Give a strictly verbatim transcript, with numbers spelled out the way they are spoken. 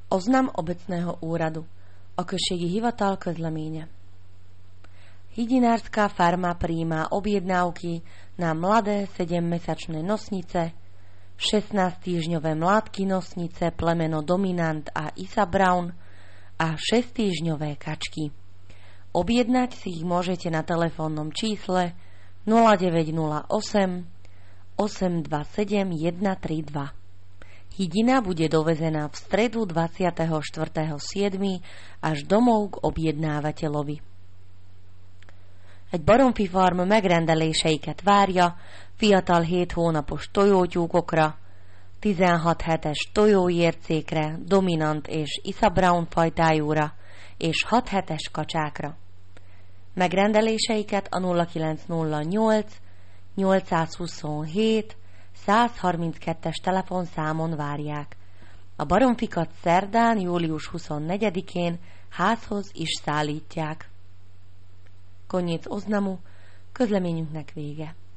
Oznam obecného úradu. Okrsségi hivatal közleménye. Hydinárska farma prijíma objednávky na mladé sedemmesačné nosnice, šestnásťtýždňové mládky nosnice plemeno Dominant a Isa Brown a šesťtýždňové kačky. Objednať si ich môžete na telefónnom čísle nula deväť nula osem osem dva sedem jeden tri dva. Hydina bude dovezená v stredu dvadsiateho štvrtého júla až domov k objednávateľovi. Egy baromfi farm megrendeléseiket várja fiatal hét hónapos tojótyúkokra, tizenhat hetes tojóércékre, Dominant és Isa Brown fajtájúra és hat hetes kacsákra. Megrendeléseiket a nulla kilenc nulla nyolc nyolcszázhuszonhét százharminckettes telefonszámon várják. A baromfikat szerdán, július huszonnegyedikén házhoz is szállítják. Koniec oznamu, közleményünknek vége.